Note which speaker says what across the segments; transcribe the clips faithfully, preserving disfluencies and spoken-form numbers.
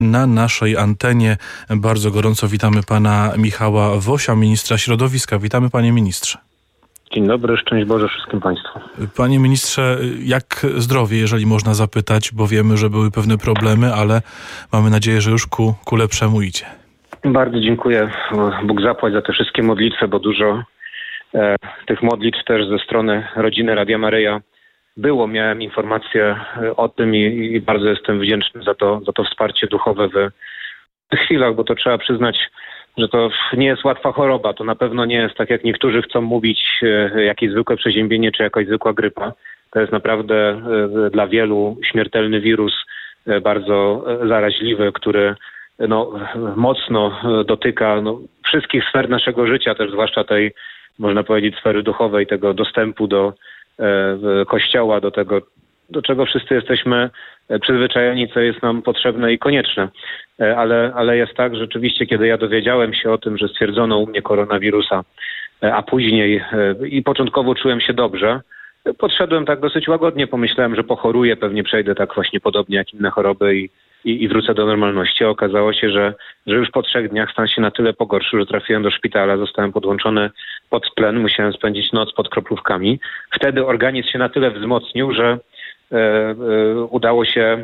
Speaker 1: Na naszej antenie bardzo gorąco witamy pana Michała Wosia, ministra środowiska. Witamy, panie ministrze.
Speaker 2: Dzień dobry, szczęść Boże wszystkim państwu.
Speaker 1: Panie ministrze, jak zdrowie, jeżeli można zapytać, bo wiemy, że były pewne problemy, ale mamy nadzieję, że już ku, ku lepszemu idzie.
Speaker 2: Bardzo dziękuję. Bóg zapłać za te wszystkie modlitwy, bo dużo e, tych modlitw też ze strony rodziny Radia Maryja było. Miałem informacje o tym i, i bardzo jestem wdzięczny za to, za to wsparcie duchowe w tych chwilach, bo to trzeba przyznać, że to nie jest łatwa choroba. To na pewno nie jest tak, jak niektórzy chcą mówić, jakieś zwykłe przeziębienie czy jakaś zwykła grypa. To jest naprawdę dla wielu śmiertelny wirus, bardzo zaraźliwy, który no, mocno dotyka no, wszystkich sfer naszego życia, też zwłaszcza tej, można powiedzieć, sfery duchowej, tego dostępu do e, kościoła, do tego, do czego wszyscy jesteśmy przyzwyczajeni, co jest nam potrzebne i konieczne. E, ale, ale jest tak, rzeczywiście, kiedy ja dowiedziałem się o tym, że stwierdzono u mnie koronawirusa, e, a później e, i początkowo czułem się dobrze, podszedłem tak dosyć łagodnie, pomyślałem, że pochoruję, pewnie przejdę tak właśnie podobnie jak inne choroby i I, i wrócę do normalności. Okazało się, że, że już po trzech dniach stan się na tyle pogorszył, że trafiłem do szpitala, zostałem podłączony pod tlen, musiałem spędzić noc pod kroplówkami. Wtedy organizm się na tyle wzmocnił, że e, e, udało się e,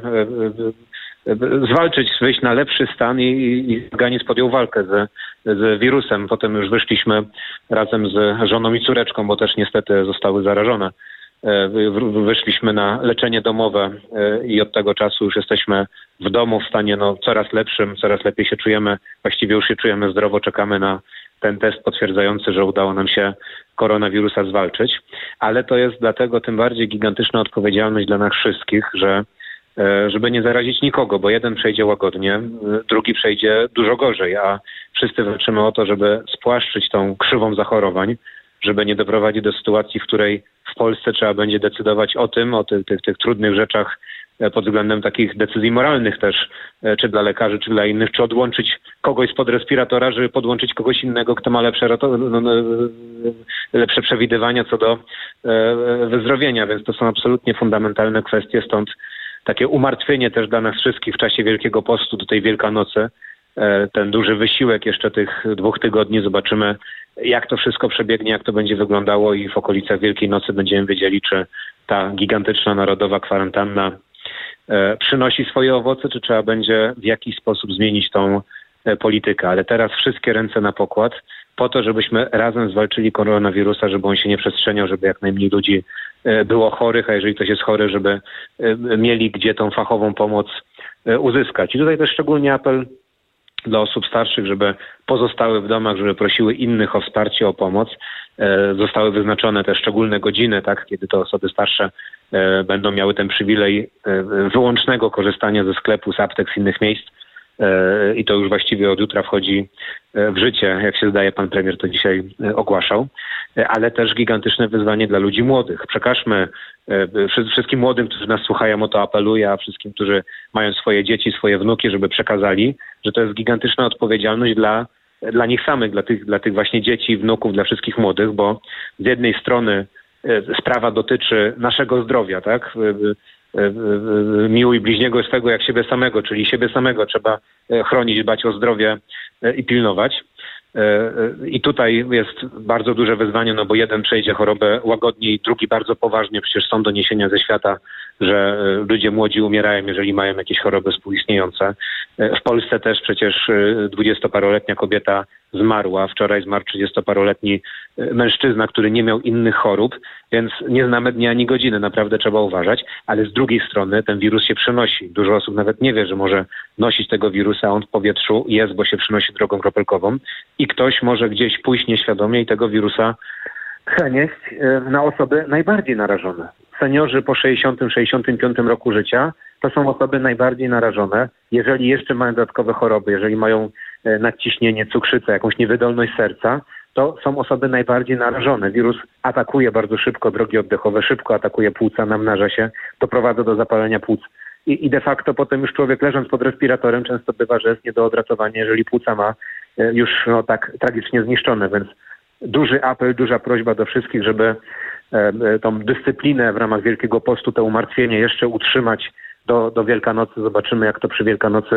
Speaker 2: e, zwalczyć, wyjść na lepszy stan i, i organizm podjął walkę z, z wirusem. Potem już wyszliśmy razem z żoną i córeczką, bo też niestety zostały zarażone. Wyszliśmy na leczenie domowe i od tego czasu już jesteśmy w domu w stanie no, coraz lepszym, coraz lepiej się czujemy, właściwie już się czujemy zdrowo, czekamy na ten test potwierdzający, że udało nam się koronawirusa zwalczyć, ale to jest dlatego tym bardziej gigantyczna odpowiedzialność dla nas wszystkich, że żeby nie zarazić nikogo, bo jeden przejdzie łagodnie, drugi przejdzie dużo gorzej, a wszyscy walczymy o to, żeby spłaszczyć tą krzywą zachorowań, żeby nie doprowadzić do sytuacji, w której w Polsce trzeba będzie decydować o tym, o tych, tych, tych trudnych rzeczach pod względem takich decyzji moralnych też, czy dla lekarzy, czy dla innych, czy odłączyć kogoś spod respiratora, żeby podłączyć kogoś innego, kto ma lepsze, no, no, lepsze przewidywania co do wyzdrowienia, więc to są absolutnie fundamentalne kwestie, stąd takie umartwienie też dla nas wszystkich w czasie Wielkiego Postu do tej Wielkanocy, ten duży wysiłek jeszcze tych dwóch tygodni, zobaczymy jak to wszystko przebiegnie, jak to będzie wyglądało i w okolicach Wielkiej Nocy będziemy wiedzieli, czy ta gigantyczna narodowa kwarantanna e, przynosi swoje owoce, czy trzeba będzie w jakiś sposób zmienić tą e, politykę. Ale teraz wszystkie ręce na pokład po to, żebyśmy razem zwalczyli koronawirusa, żeby on się nie przestrzeniał, żeby jak najmniej ludzi e, było chorych, a jeżeli ktoś jest chory, żeby e, mieli gdzie tą fachową pomoc e, uzyskać. I tutaj też szczególnie apel dla osób starszych, żeby pozostały w domach, żeby prosiły innych o wsparcie, o pomoc. E, zostały wyznaczone te szczególne godziny, tak, kiedy to osoby starsze e, będą miały ten przywilej e, wyłącznego korzystania ze sklepu, z aptek, z innych miejsc. E, I to już właściwie od jutra wchodzi w życie, jak się zdaje, pan premier to dzisiaj ogłaszał, ale też gigantyczne wyzwanie dla ludzi młodych. Przekażmy wszystkim młodym, którzy nas słuchają, o to apeluję, a wszystkim, którzy mają swoje dzieci, swoje wnuki, żeby przekazali, że to jest gigantyczna odpowiedzialność dla, dla nich samych, dla tych, dla tych właśnie dzieci, wnuków, dla wszystkich młodych, bo z jednej strony sprawa dotyczy naszego zdrowia, tak? Miłuj bliźniego swego jak siebie samego, czyli siebie samego trzeba chronić, dbać o zdrowie i pilnować. I tutaj jest bardzo duże wyzwanie, no bo jeden przejdzie chorobę łagodniej, drugi bardzo poważnie. Przecież są doniesienia ze świata, że ludzie młodzi umierają, jeżeli mają jakieś choroby współistniejące. W Polsce też przecież dwudziestoparoletnia kobieta zmarła. Wczoraj zmarł trzydziestoparoletni mężczyzna, który nie miał innych chorób, więc nie znamy dnia ani godziny. Naprawdę trzeba uważać, ale z drugiej strony ten wirus się przenosi. Dużo osób nawet nie wie, że może nosić tego wirusa, on w powietrzu jest, bo się przenosi drogą kropelkową i ktoś może gdzieś pójść nieświadomie i tego wirusa przenieść na osoby najbardziej narażone. Seniorzy po sześćdziesiątym sześćdziesiątym piątym roku życia to są osoby najbardziej narażone. Jeżeli jeszcze mają dodatkowe choroby, jeżeli mają nadciśnienie, cukrzycę, jakąś niewydolność serca, to są osoby najbardziej narażone. Wirus atakuje bardzo szybko drogi oddechowe, szybko atakuje płuca, namnaża się, doprowadza do zapalenia płuc. I, I de facto potem już człowiek leżąc pod respiratorem często bywa, że jest nie do odratowania, jeżeli płuca ma już no, tak tragicznie zniszczone. Więc duży apel, duża prośba do wszystkich, żeby e, tą dyscyplinę w ramach Wielkiego Postu, to umartwienie jeszcze utrzymać do, do Wielkanocy. Zobaczymy, jak to przy Wielkanocy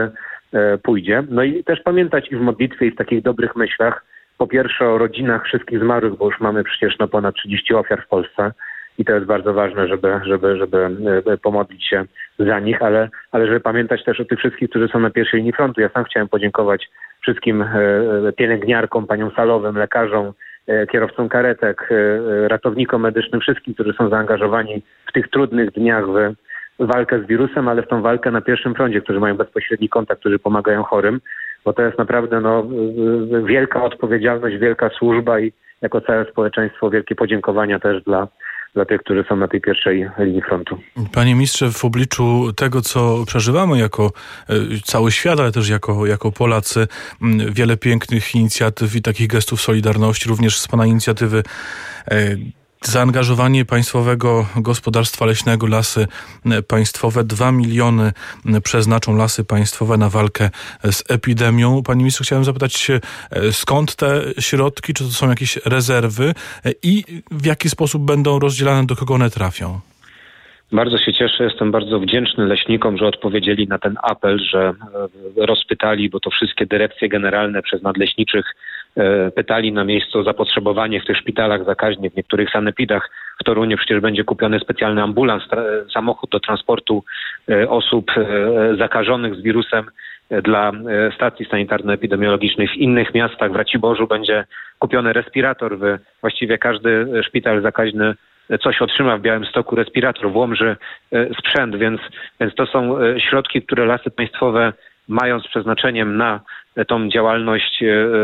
Speaker 2: pójdzie. No i też pamiętać i w modlitwie, i w takich dobrych myślach, po pierwsze o rodzinach wszystkich zmarłych, bo już mamy przecież no ponad trzydzieści ofiar w Polsce i to jest bardzo ważne, żeby, żeby, żeby pomodlić się za nich, ale, ale żeby pamiętać też o tych wszystkich, którzy są na pierwszej linii frontu. Ja sam chciałem podziękować wszystkim pielęgniarkom, paniom salowym, lekarzom, kierowcom karetek, ratownikom medycznym, wszystkim, którzy są zaangażowani w tych trudnych dniach w walkę z wirusem, ale w tą walkę na pierwszym froncie, którzy mają bezpośredni kontakt, którzy pomagają chorym, bo to jest naprawdę no, wielka odpowiedzialność, wielka służba i jako całe społeczeństwo wielkie podziękowania też dla, dla tych, którzy są na tej pierwszej linii frontu.
Speaker 1: Panie ministrze, w obliczu tego, co przeżywamy jako cały świat, ale też jako, jako Polacy, wiele pięknych inicjatyw i takich gestów solidarności, również z pana inicjatywy zaangażowanie Państwowego Gospodarstwa Leśnego Lasy Państwowe. Dwa miliony przeznaczą Lasy Państwowe na walkę z epidemią. Panie ministrze, chciałem zapytać, skąd te środki? Czy to są jakieś rezerwy? I w jaki sposób będą rozdzielane, do kogo one trafią?
Speaker 2: Bardzo się cieszę, jestem bardzo wdzięczny leśnikom, że odpowiedzieli na ten apel, że rozpytali, bo to wszystkie dyrekcje generalne przez nadleśniczych pytali na miejscu o zapotrzebowanie w tych szpitalach zakaźnych, w niektórych sanepidach. W Toruniu przecież będzie kupiony specjalny ambulans, samochód do transportu osób zakażonych z wirusem dla stacji sanitarno-epidemiologicznej. W innych miastach, w Raciborzu, będzie kupiony respirator. Właściwie każdy szpital zakaźny coś otrzyma, w Białymstoku respirator, w Łomży sprzęt, więc, więc to są środki, które Lasy Państwowe, mając przeznaczeniem na tą działalność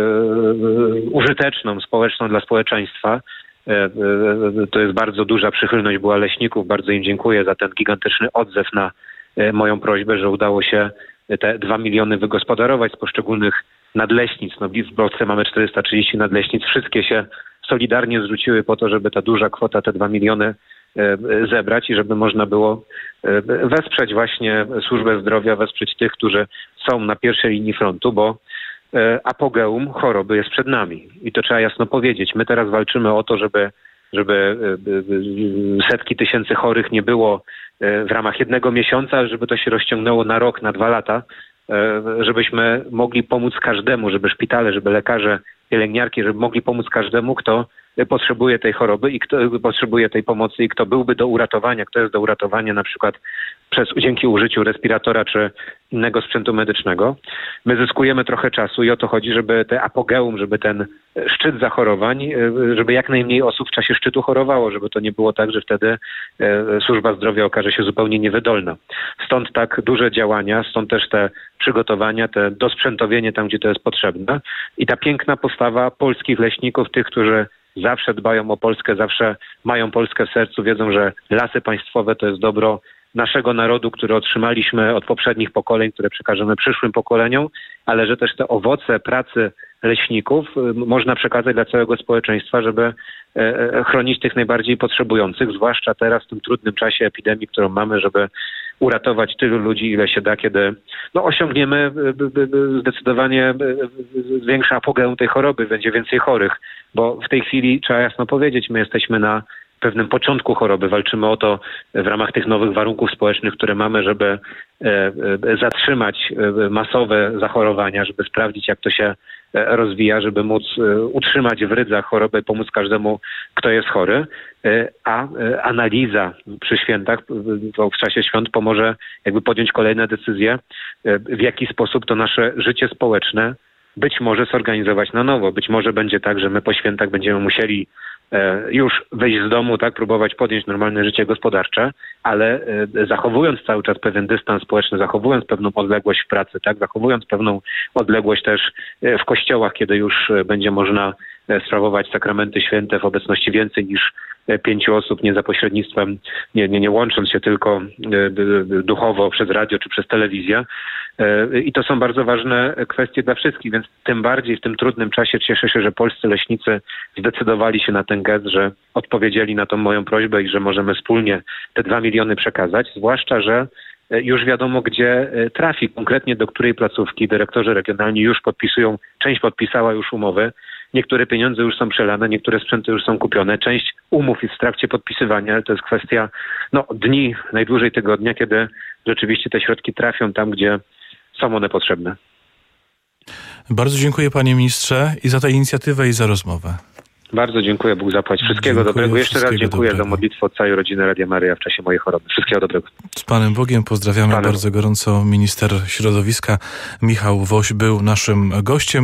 Speaker 2: użyteczną, społeczną dla społeczeństwa. To jest bardzo duża przychylność była leśników. Bardzo im dziękuję za ten gigantyczny odzew na moją prośbę, że udało się te dwa miliony wygospodarować z poszczególnych nadleśnic. No, w Polsce mamy czterysta trzydzieści nadleśnic. Wszystkie się solidarnie zwróciły po to, żeby ta duża kwota, te dwa miliony zebrać i żeby można było wesprzeć właśnie służbę zdrowia, wesprzeć tych, którzy są na pierwszej linii frontu, bo apogeum choroby jest przed nami. I to trzeba jasno powiedzieć. My teraz walczymy o to, żeby, żeby setki tysięcy chorych nie było w ramach jednego miesiąca, ale żeby to się rozciągnęło na rok, na dwa lata, żebyśmy mogli pomóc każdemu, żeby szpitale, żeby lekarze, pielęgniarki, żeby mogli pomóc każdemu, kto potrzebuje tej choroby i kto potrzebuje tej pomocy i kto byłby do uratowania, kto jest do uratowania na przykład przez, dzięki użyciu respiratora czy innego sprzętu medycznego. My zyskujemy trochę czasu i o to chodzi, żeby te apogeum, żeby ten szczyt zachorowań, żeby jak najmniej osób w czasie szczytu chorowało, żeby to nie było tak, że wtedy służba zdrowia okaże się zupełnie niewydolna. Stąd tak duże działania, stąd też te przygotowania, te dosprzętowienie tam, gdzie to jest potrzebne i ta piękna postawa polskich leśników, tych, którzy zawsze dbają o Polskę, zawsze mają Polskę w sercu, wiedzą, że Lasy Państwowe to jest dobro naszego narodu, które otrzymaliśmy od poprzednich pokoleń, które przekażemy przyszłym pokoleniom, ale że też te owoce pracy leśników można przekazać dla całego społeczeństwa, żeby chronić tych najbardziej potrzebujących, zwłaszcza teraz w tym trudnym czasie epidemii, którą mamy, żeby uratować tylu ludzi, ile się da, kiedy no, osiągniemy zdecydowanie większy apogeum tej choroby, będzie więcej chorych, bo w tej chwili trzeba jasno powiedzieć, my jesteśmy na pewnym początku choroby. Walczymy o to w ramach tych nowych warunków społecznych, które mamy, żeby zatrzymać masowe zachorowania, żeby sprawdzić, jak to się rozwija, żeby móc utrzymać w rydzach chorobę, pomóc każdemu, kto jest chory. A analiza przy świętach, w czasie świąt pomoże jakby podjąć kolejne decyzje, w jaki sposób to nasze życie społeczne być może zorganizować na nowo. Być może będzie tak, że my po świętach będziemy musieli już wyjść z domu, tak, próbować podjąć normalne życie gospodarcze, ale zachowując cały czas pewien dystans społeczny, zachowując pewną odległość w pracy, tak, zachowując pewną odległość też w kościołach, kiedy już będzie można sprawować sakramenty święte w obecności więcej niż pięciu osób, nie za pośrednictwem, nie, nie, nie łącząc się tylko duchowo przez radio czy przez telewizję. I to są bardzo ważne kwestie dla wszystkich, więc tym bardziej w tym trudnym czasie cieszę się, że polscy leśnicy zdecydowali się na ten gest, że odpowiedzieli na tą moją prośbę i że możemy wspólnie te dwa miliony przekazać, zwłaszcza, że już wiadomo, gdzie trafi, konkretnie do której placówki. Dyrektorzy regionalni już podpisują, część podpisała już umowy, niektóre pieniądze już są przelane, niektóre sprzęty już są kupione, część umów jest w trakcie podpisywania, ale to jest kwestia no, dni, najdłużej tygodnia, kiedy rzeczywiście te środki trafią tam, gdzie są one potrzebne.
Speaker 1: Bardzo dziękuję, panie ministrze, i za tę inicjatywę, i za rozmowę.
Speaker 2: Bardzo dziękuję, Bóg zapłać. Wszystkiego dziękuję, dobrego. Jeszcze raz dziękuję dobrego. za modlitwę od całej rodziny Radia Maryja w czasie mojej choroby. Wszystkiego dobrego.
Speaker 1: Z Panem Bogiem pozdrawiamy Panem. bardzo gorąco. Minister środowiska Michał Woś był naszym gościem.